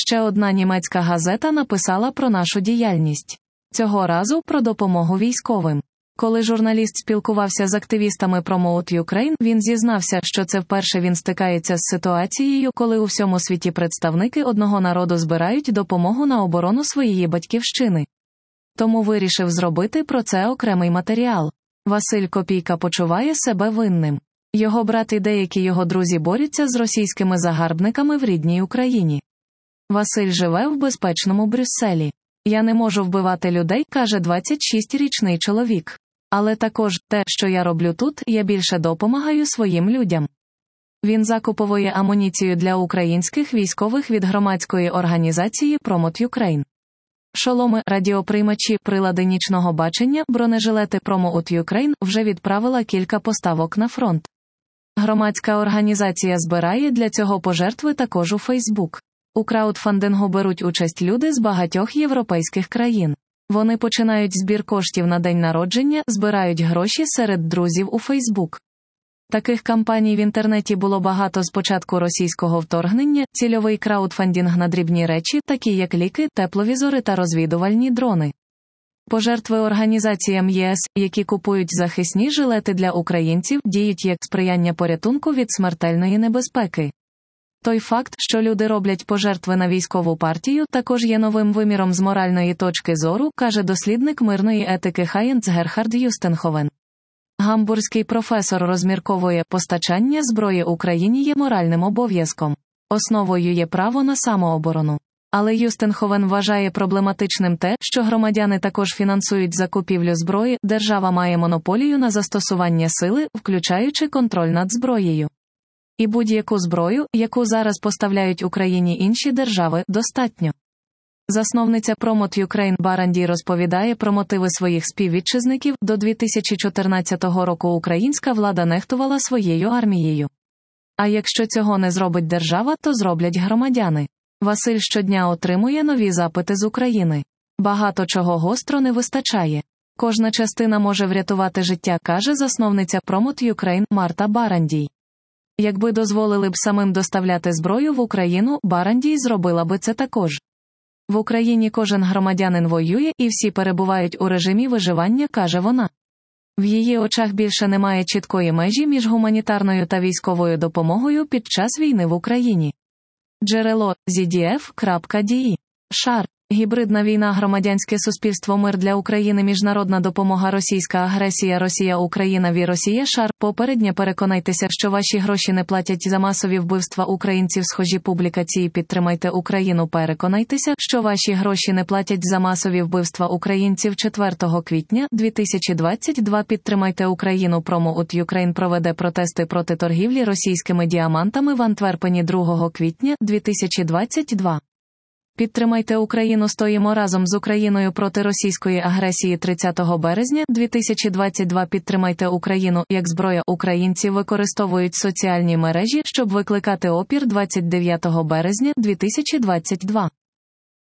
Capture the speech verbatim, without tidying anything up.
Ще одна німецька газета написала про нашу діяльність. Цього разу про допомогу військовим. Коли журналіст спілкувався з активістами Promote Ukraine, він зізнався, що це вперше він стикається з ситуацією, коли у всьому світі представники одного народу збирають допомогу на оборону своєї батьківщини. Тому вирішив зробити про це окремий матеріал. Василь Копійка почуває себе винним. Його брат і деякі його друзі борються з російськими загарбниками в рідній Україні. Василь живе в безпечному Брюсселі. «Я не можу вбивати людей», – каже двадцятишестирічний чоловік. Але також, те, що я роблю тут, я більше допомагаю своїм людям. Він закуповує амуніцію для українських військових від громадської організації Promote Ukraine. Шоломи, радіоприймачі, прилади нічного бачення, бронежилети Promote Ukraine вже відправила кілька поставок на фронт. Громадська організація збирає для цього пожертви також у Фейсбук. У краудфандингу беруть участь люди з багатьох європейських країн. Вони починають збір коштів на день народження, збирають гроші серед друзів у Фейсбук. Таких кампаній в інтернеті було багато з початку російського вторгнення, цільовий краудфандинг на дрібні речі, такі як ліки, тепловізори та розвідувальні дрони. Пожертви організаціям ЄС, які купують захисні жилети для українців, діють як сприяння порятунку від смертельної небезпеки. Той факт, що люди роблять пожертви на військову партію, також є новим виміром з моральної точки зору, каже дослідник мирної етики Хайнц Герхард Юстенховен. Гамбурзький професор розмірковує, постачання зброї Україні є моральним обов'язком. Основою є право на самооборону. Але Юстенховен вважає проблематичним те, що громадяни також фінансують закупівлю зброї, держава має монополію на застосування сили, включаючи контроль над зброєю. І будь-яку зброю, яку зараз поставляють Україні інші держави, достатньо. Засновниця Promote Ukraine Баранді розповідає про мотиви своїх співвітчизників. До дві тисячі чотирнадцятого року українська влада нехтувала своєю армією. А якщо цього не зробить держава, то зроблять громадяни. Василь щодня отримує нові запити з України. Багато чого гостро не вистачає. Кожна частина може врятувати життя, каже засновниця Promote Ukraine Марта Барандій. Якби дозволили б самим доставляти зброю в Україну, Барандій зробила би це також. В Україні кожен громадянин воює, і всі перебувають у режимі виживання, каже вона. В її очах більше немає чіткої межі між гуманітарною та військовою допомогою під час війни в Україні. Джерело – зі ді еф крапка ді і. Шар. Гібридна війна, громадянське суспільство, мир для України, міжнародна допомога, російська агресія, Росія, Україна, ві Росія, шар. Попередньо переконайтеся, що ваші гроші не платять за масові вбивства українців. Схожі публікації. Підтримайте Україну. Переконайтеся, що ваші гроші не платять за масові вбивства українців. четвертого квітня дві тисячі двадцять два. Підтримайте Україну. Promote Ukraine проведе протести проти торгівлі російськими діамантами в Антверпені другого квітня дві тисячі двадцять два. Підтримайте Україну. Стоїмо разом з Україною проти російської агресії. тридцятого березня дві тисячі двадцять два. Підтримайте Україну. Як зброя, українці використовують соціальні мережі, щоб викликати опір. двадцять дев'ятого березня дві тисячі двадцять два.